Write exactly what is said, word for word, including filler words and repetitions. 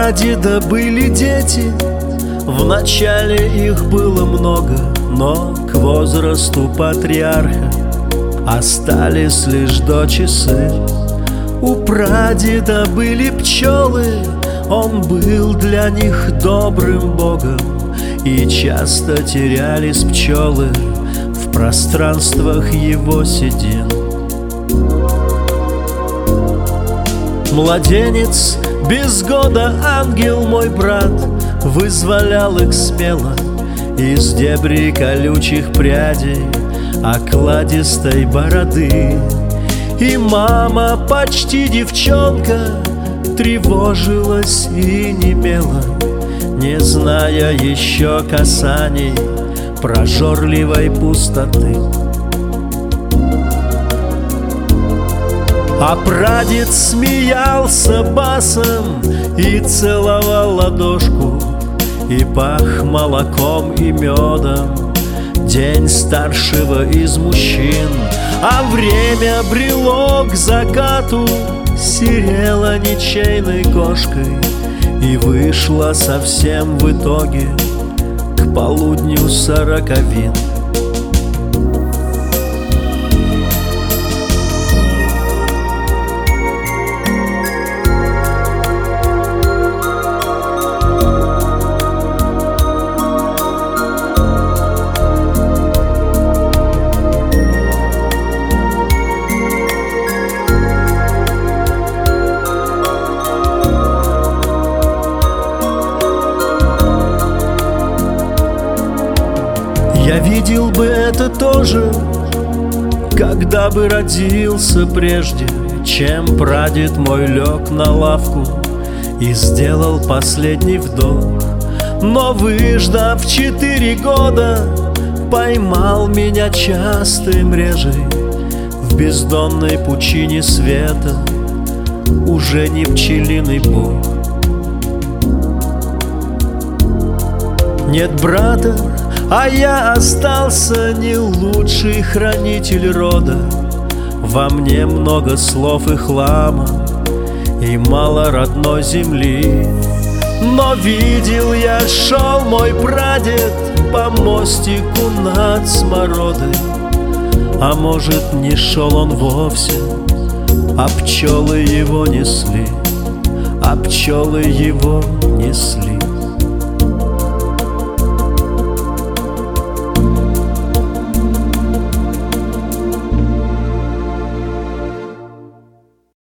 прадеда были дети, вначале их было много, но к возрасту патриарха остались лишь дочь и сын. У прадеда были пчелы, он был для них добрым богом, и часто терялись пчелы в пространствах его седин. Младенец без года, ангел мой брат, вызволял их смело из дебри колючих прядей окладистой бороды. И мама, почти девчонка, тревожилась и немела, не зная еще касаний прожорливой пустоты. А прадед смеялся басом и целовал ладошку, и пах молоком и медом день старшего из мужчин. А время брело к закату, серела ничейной кошкой и вышла совсем в итоге к полудню сороковин. Я видел бы это тоже, когда бы родился прежде, чем прадед мой лег на лавку и сделал последний вдох. Но, выждав четыре года, поймал меня частым режей в бездонной пучине света, уже не пчелиный бог. Нет брата, а я остался не лучший хранитель рода. Во мне много слов и хлама, и мало родной земли. Но видел я, шел мой прадед по мостику над смородой. А может, не шел он вовсе, а пчелы его несли, а пчелы его несли.